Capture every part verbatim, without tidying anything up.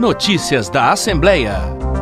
Notícias da Assembleia.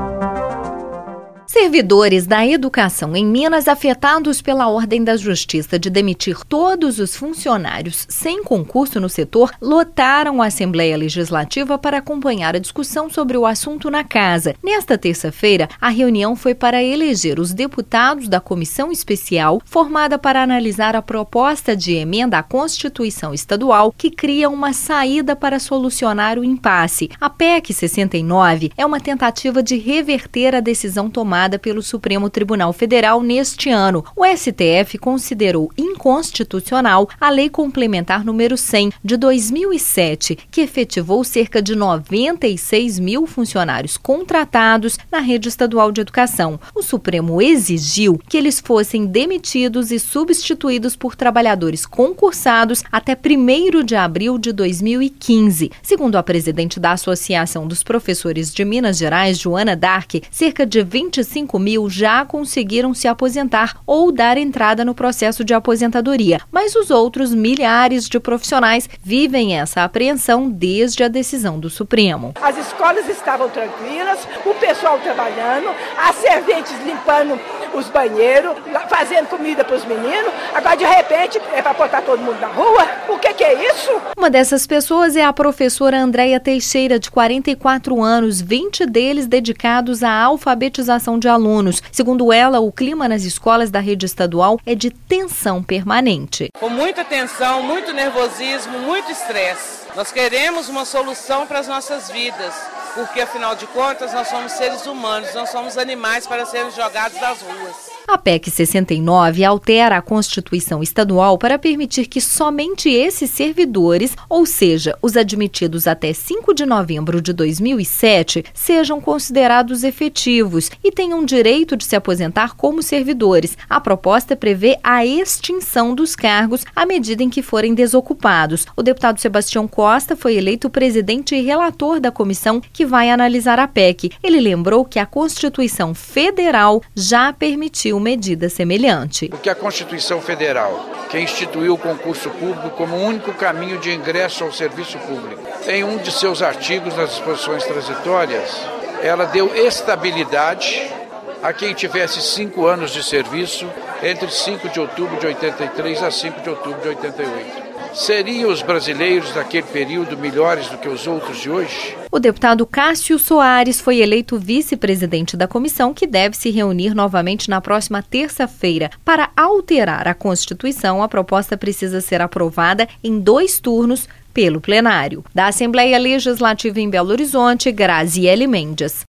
Servidores da educação em Minas afetados pela ordem da Justiça de demitir todos os funcionários sem concurso no setor lotaram a Assembleia Legislativa para acompanhar a discussão sobre o assunto na casa. Nesta terça-feira, a reunião foi para eleger os deputados da comissão especial formada para analisar a proposta de emenda à Constituição Estadual que cria uma saída para solucionar o impasse. A P E C sessenta e nove é uma tentativa de reverter a decisão tomada pelo Supremo Tribunal Federal neste ano. O S T F considerou inconstitucional a Lei Complementar número cem de dois mil e sete, que efetivou cerca de noventa e seis mil funcionários contratados na rede estadual de educação. O Supremo exigiu que eles fossem demitidos e substituídos por trabalhadores concursados até primeiro de abril de dois mil e quinze. Segundo a presidente da Associação dos Professores de Minas Gerais, Joana Dark, cerca de vinte e cinco mil já conseguiram se aposentar ou dar entrada no processo de aposentadoria, mas os outros milhares de profissionais vivem essa apreensão desde a decisão do Supremo. As escolas estavam tranquilas, o pessoal trabalhando, as serventes limpando os banheiros, fazendo comida para os meninos, agora de repente é para botar todo mundo na rua? O que que é isso? Uma dessas pessoas é a professora Andréia Teixeira, de quarenta e quatro anos, vinte deles dedicados à alfabetização de alunos. Segundo ela, o clima nas escolas da rede estadual é de tensão permanente. Com muita tensão, muito nervosismo, muito estresse. Nós queremos uma solução para as nossas vidas, porque afinal de contas nós somos seres humanos, não somos animais para serem jogados das ruas. A P E C sessenta e nove altera a Constituição Estadual para permitir que somente esses servidores, ou seja, os admitidos até cinco de novembro de dois mil e sete, sejam considerados efetivos e tenham direito de se aposentar como servidores. A proposta prevê a extinção dos cargos à medida em que forem desocupados. O deputado Sebastião Costa foi eleito presidente e relator da comissão que vai analisar a P E C. Ele lembrou que a Constituição Federal já permitiu medida semelhante. Porque a Constituição Federal, que instituiu o concurso público como o único caminho de ingresso ao serviço público, em um de seus artigos, nas disposições transitórias, ela deu estabilidade a quem tivesse cinco anos de serviço entre cinco de outubro de oitenta e três a cinco de outubro de oitenta e oito. Seriam os brasileiros daquele período melhores do que os outros de hoje? O deputado Cássio Soares foi eleito vice-presidente da comissão, que deve se reunir novamente na próxima terça-feira. Para alterar a Constituição, a proposta precisa ser aprovada em dois turnos pelo plenário. Da Assembleia Legislativa em Belo Horizonte, Graziele Mendes.